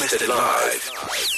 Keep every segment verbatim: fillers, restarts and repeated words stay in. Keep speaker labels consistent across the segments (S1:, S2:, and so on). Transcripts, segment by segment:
S1: Broadcasted live.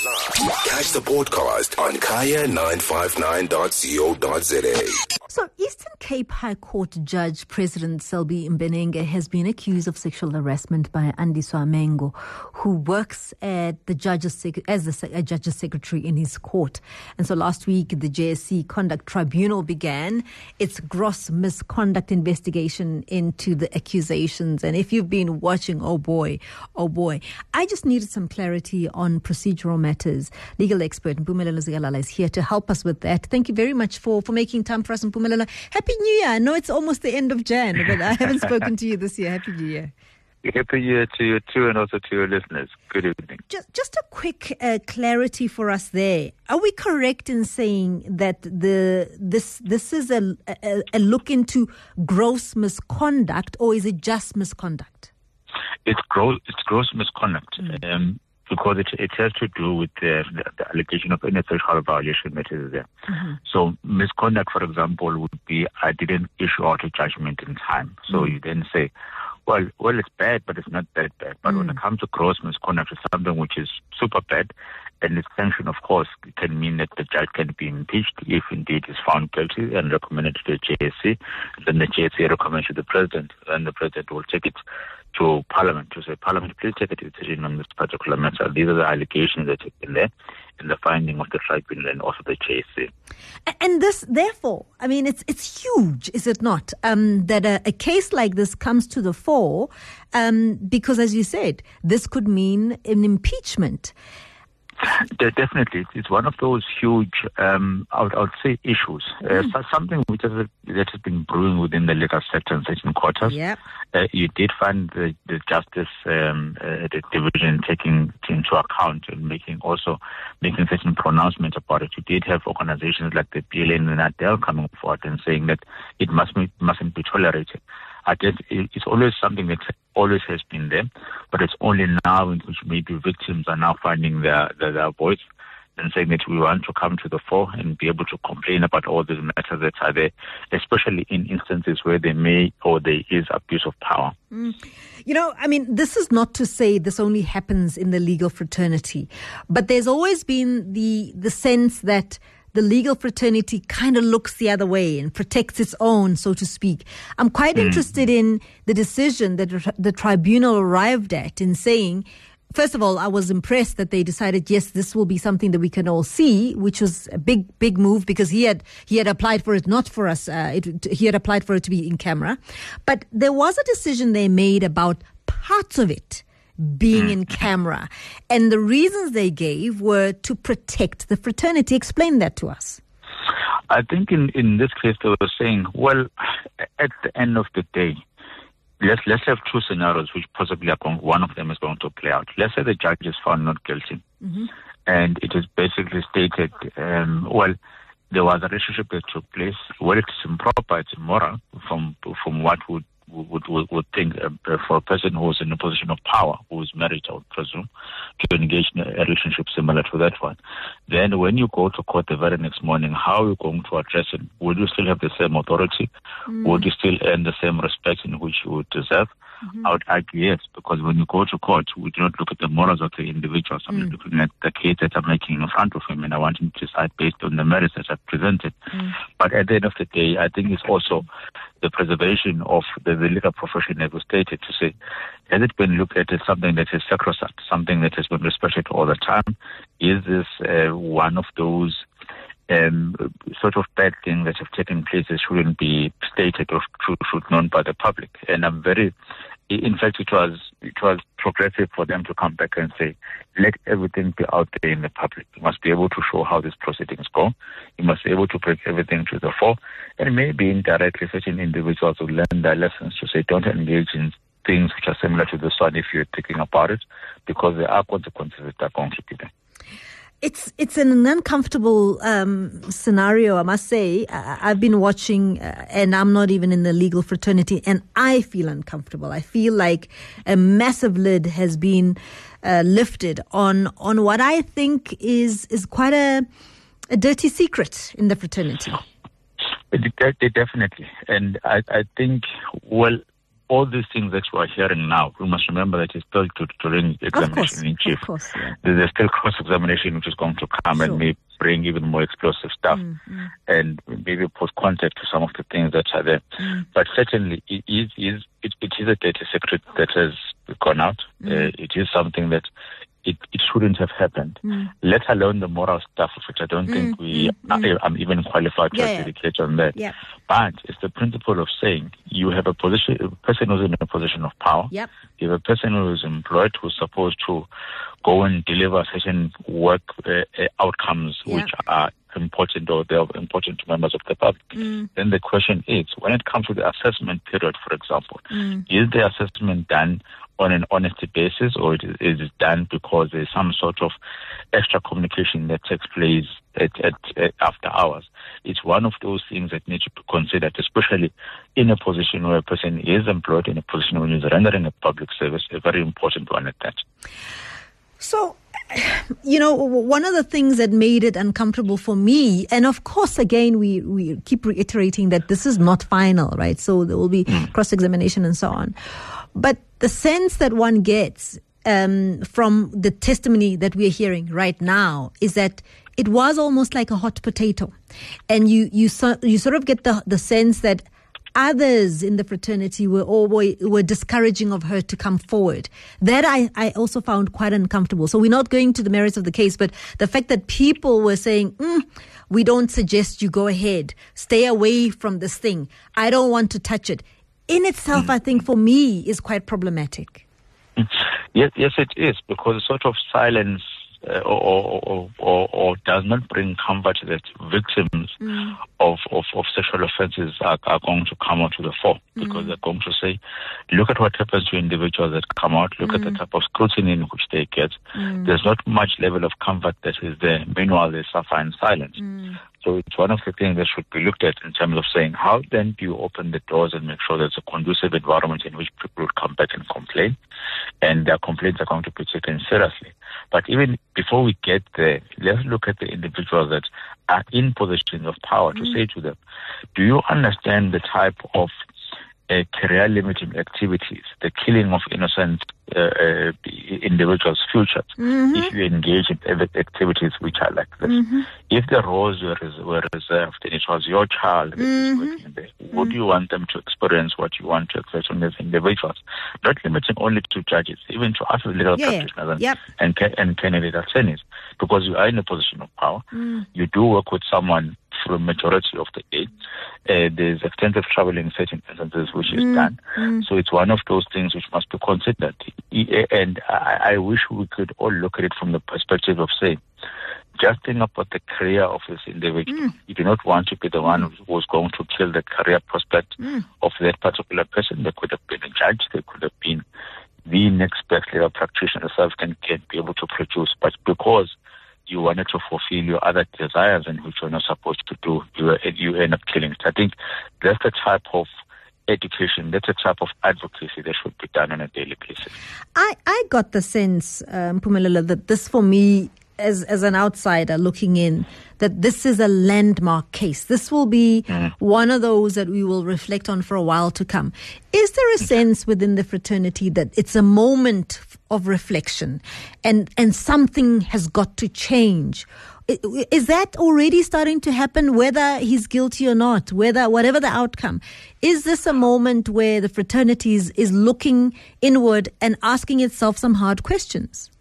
S1: Catch the podcast on kaya nine five nine dot co dot za.
S2: So, Eastern Cape High Court Judge President Selby Mbenenge has been accused of sexual harassment by Andiswa Mengo, who works at the judge's sec- as a, a judge's secretary in his court. And so last week, the J S C Conduct Tribunal began its gross misconduct investigation into the accusations. And if you've been watching, oh boy, oh boy, I just needed some clarity on procedural matters. Legal expert Mpumelelo Zikalala is here to help us with that. Thank you very much for, for making time for us, Mpumelelo. Happy New Year. I know it's almost the end of Jan, but I haven't spoken to you this year. Happy New Year.
S3: Happy New Year to you too, and also to your listeners. Good evening.
S2: Just, just a quick uh, clarity for us there. Are we correct in saying that the this this is a, a, a look into gross misconduct, or is it just misconduct?
S3: It's gross. It's gross misconduct. Mm. Um, Because it it has to do with the, the, the allegation of any threshold violation that is there. Mm-hmm. So misconduct, for example, would be I didn't issue out a judgment in time. So mm-hmm. you then say, well, well, it's bad, but it's not that bad. But mm-hmm. when it comes to gross misconduct, it's something which is super bad, and its sanction, of course, can mean that the judge can be impeached if indeed is found guilty and recommended to the J S C. Then the J S C recommends to the president, and the president will take it to Parliament to say, Parliament, please take a decision on this particular matter. These are the allegations that have been there in the finding of the tribunal and also the J S C.
S2: And this, therefore, I mean, it's it's huge, is it not, um, that a, a case like this comes to the fore, um, because, as you said, this could mean an impeachment.
S3: Definitely, it's one of those huge, um, I, would, I would say, issues. Uh, mm. Something which has, that has been brewing within the legal sector in certain quarters.
S2: Yep.
S3: Uh, you did find the, the justice um, uh, the division taking into account and making also making certain pronouncements about it. You did have organizations like the P L N and Adele coming forward and saying that it must be, mustn't be tolerated. I guess it's always something that always has been there, but it's only now in which maybe victims are now finding their, their, their voice and saying that we want to come to the fore and be able to complain about all these matters that are there, especially in instances where there may or there is abuse of power.
S2: Mm. You know, I mean, this is not to say this only happens in the legal fraternity, but there's always been the the sense that the legal fraternity kind of looks the other way and protects its own, so to speak. I'm quite mm. interested in the decision that the tribunal arrived at in saying, first of all, I was impressed that they decided, yes, this will be something that we can all see, which was a big, big move because he had he had applied for it, not for us. Uh, it, he had applied for it to be in camera. But there was a decision they made about parts of it being in camera. And the reasons they gave were to protect the fraternity. Explain that to us.
S3: I think in, in this case they were saying, well, at the end of the day, let's let's have two scenarios which possibly are going, one of them is going to play out. Let's say the judge is found not guilty. Mm-hmm. And it is basically stated, um, well, there was a relationship that took place. Well, it's improper, it's immoral from, from what would Would, would, would think uh, for a person who is in a position of power, who is married, I would presume, to engage in a relationship similar to that one. Then when you go to court the very next morning, how are you going to address it? Would you still have the same authority? Mm. Would you still earn the same respect in which you would deserve? Mm-hmm. I would argue yes, because when you go to court, we do not look at the morals of the individuals. I'm mm. looking at the case that I'm making in front of him, and I want him to decide based on the merits that I've presented. Mm. But at the end of the day, I think it's also the preservation of the, the legal profession, as was stated, to say, has it been looked at as something that is sacrosanct, something that has been respected all the time? Is this uh, one of those um, sort of bad things that have taken place that shouldn't be stated or should, should known by the public? And I'm very, in fact, it was it was progressive for them to come back and say, let everything be out there in the public. You must be able to show how these proceedings go. You must be able to bring everything to the fore. And maybe indirectly, certain individuals will learn their lessons to say, don't engage in things which are similar to this one if you're thinking about it, because there are consequences that are going to be there.
S2: It's it's an uncomfortable um, scenario, I must say. I've been watching, uh, and I'm not even in the legal fraternity, and I feel uncomfortable. I feel like a massive lid has been uh, lifted on on what I think is is quite a a dirty secret in the fraternity.
S3: It, it, definitely, and I, I think, well, all these things that we are hearing now, we must remember that it's still to, during examination in chief.
S2: Of course, yeah.
S3: There's still cross-examination which is going to come
S2: Sure.
S3: and may bring even more explosive stuff
S2: Mm-hmm.
S3: and maybe put context to some of the things that are there.
S2: Mm.
S3: But certainly, it is, is, it, it is a data secret that has gone out.
S2: Mm.
S3: Uh, it is something that it, it shouldn't have happened,
S2: Mm.
S3: let alone the moral stuff, which I don't
S2: Mm,
S3: think we
S2: mm, mm.
S3: are, I'm even qualified to
S2: Yeah, yeah.
S3: dedicate on that.
S2: Yep.
S3: But it's the principle of saying you have a position, a person who's in a position of power.
S2: Yep.
S3: You have a person who is employed who's supposed to go and deliver certain work uh, uh, outcomes
S2: Yeah.
S3: which are important or they are important to members of the public.
S2: Mm.
S3: Then the question is, when it comes to the assessment period, for example,
S2: Mm.
S3: is the assessment done on an honesty basis, or it is, is it done because there's some sort of extra communication that takes place at, at, at after hours? It's one of those things that need to be considered, especially in a position where a person is employed, in a position where he's rendering a public service, a very important one at that.
S2: So, you know, one of the things that made it uncomfortable for me, and of course, again, we, we keep reiterating that this is not final, right? So there will be mm. cross-examination and so on. But the sense that one gets um, from the testimony that we are hearing right now is that it was almost like a hot potato. And you you, so, you sort of get the, the sense that others in the fraternity were always were discouraging of her to come forward. That I, I also found quite uncomfortable. So we're not going to the merits of the case, but the fact that people were saying, mm, we don't suggest you go ahead, stay away from this thing, I don't want to touch it, in itself, I think for me is quite problematic.
S3: Yes, yes, it is, because sort of silence uh, or, or, or, or does not bring comfort that victims mm. of, of, of sexual offences are, are going to come out to the fore, mm. because they're going to say, look at what happens to individuals that come out, look mm. at the type of scrutiny in which they get. Mm. There's not much level of comfort that is there. Meanwhile, they suffer in silence. Mm. So it's one of the things that should be looked at in terms of saying, how then do you open the doors and make sure there's a conducive environment in which people would come back and complain, and their complaints are going to be taken seriously. But even before we get there, let's look at the individuals that are in positions of power to mm. say to them, do you understand the type of uh, career-limiting activities, the killing of innocent uh, uh, individuals' futures, mm-hmm. if you engage in activities which are like this? Mm-hmm. If the roles were, res- were reserved and it was your child that mm-hmm. was working there, mm-hmm. would you want them to experience what you want to experience on these individuals? Not limiting only to judges, even to other legal yeah, practitioners and,
S2: yep.
S3: and, and candidate attorneys, because you are in a position of power. Mm. You do work with someone for a majority of the day. Uh, there's extensive travel in certain instances which is mm. done. Mm. So it's one of those things which must be considered. And I, I wish we could all look at it from the perspective of saying, just think about the career of this individual. Mm. You do not want to be the one mm. who's going to kill the career prospect mm. of that particular person. They could have been a judge. They could have been the next best legal practitioner self can, can be able to produce. But because you wanted to fulfill your other desires and which you're not supposed to do, you, you end up killing it. I think that's the type of education, that's a type of advocacy that should be done on a daily basis.
S2: I, I got the sense, um, Mpumelelo, that this for me, as as an outsider looking in, that this is a landmark case. This will be mm. one of those that we will reflect on for a while to come. Is there a sense within the fraternity that it's a moment of reflection and, and something has got to change? Is that already starting to happen, whether he's guilty or not, whether whatever the outcome? Is this a moment where the fraternity is, is looking inward and asking itself some hard questions?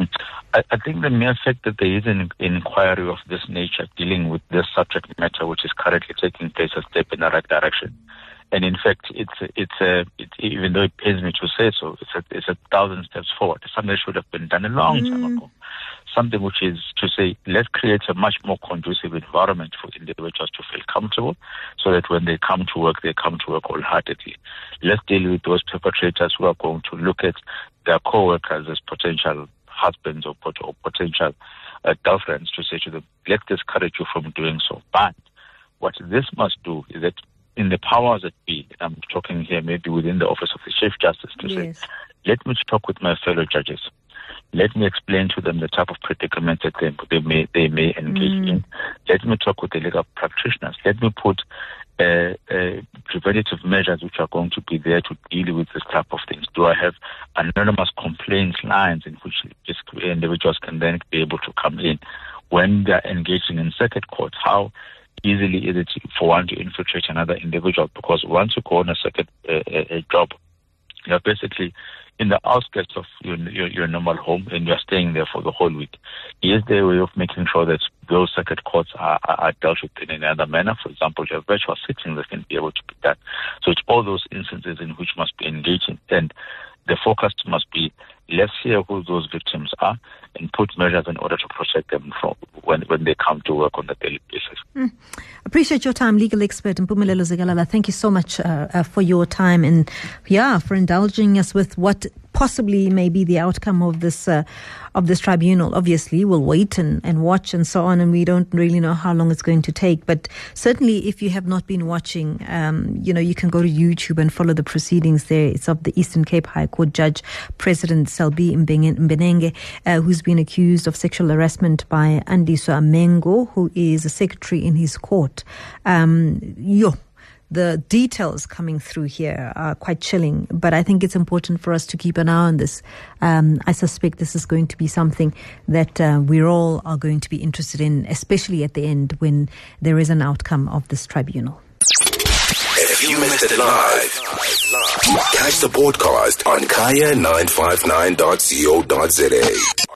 S3: I, I think the mere fact that there is an inquiry of this nature dealing with this subject matter, which is currently taking place, a step in the right direction. And in fact, it's it's a it's, even though it pains me to say so, it's a it's a thousand steps forward. It's something that should have been done a long mm. time ago. Something which is to say, let's create a much more conducive environment for individuals to feel comfortable, so that when they come to work, they come to work wholeheartedly. Let's deal with those perpetrators who are going to look at their co-workers as potential husbands or, pot- or potential uh, girlfriends, to say to them, let's discourage you from doing so. But what this must do is that in the powers that be, I'm talking here maybe within the office of the Chief Justice, to yes. say, let me talk with my fellow judges. Let me explain to them the type of predicament that they, they may they may engage mm. in. Let me talk with the legal practitioners. Let me put uh, uh, preventative measures which are going to be there to deal with this type of things? Do I have anonymous complaints lines in which just individuals can then be able to come in when they're engaging in circuit courts? How easily is it for one to infiltrate another individual? Because once you go on a circuit uh, a job, you're basically in the outskirts of your, your your normal home, and you're staying there for the whole week. Is there a way of making sure that those circuit courts are, are, are dealt with in another manner? For example, you have virtual sittings that can be able to be done. So it's all those instances in which must be engaging, and the focus must be, let's hear who those victims are and put measures in order to protect them from when, when they come to work on a daily basis.
S2: Mm. Appreciate your time, legal expert Mpumelelo Zikalala. Thank you so much uh, uh, for your time and, yeah, for indulging us with what possibly may be the outcome of this uh, of this tribunal. Obviously, we'll wait and, and watch and so on, and we don't really know how long it's going to take. But certainly, if you have not been watching, um, you know, you can go to YouTube and follow the proceedings there. It's of the Eastern Cape High Court Judge President Selby Mbenenge, uh, who's been accused of sexual harassment by Andiswa Amengo, who is a secretary in his court. Um, yo. The details coming through here are quite chilling, but I think it's important for us to keep an eye on this. Um, I suspect this is going to be something that uh, we all are going to be interested in, especially at the end when there is an outcome of this tribunal.
S1: If you missed it live, catch the podcast on kaya nine five nine dot co dot za.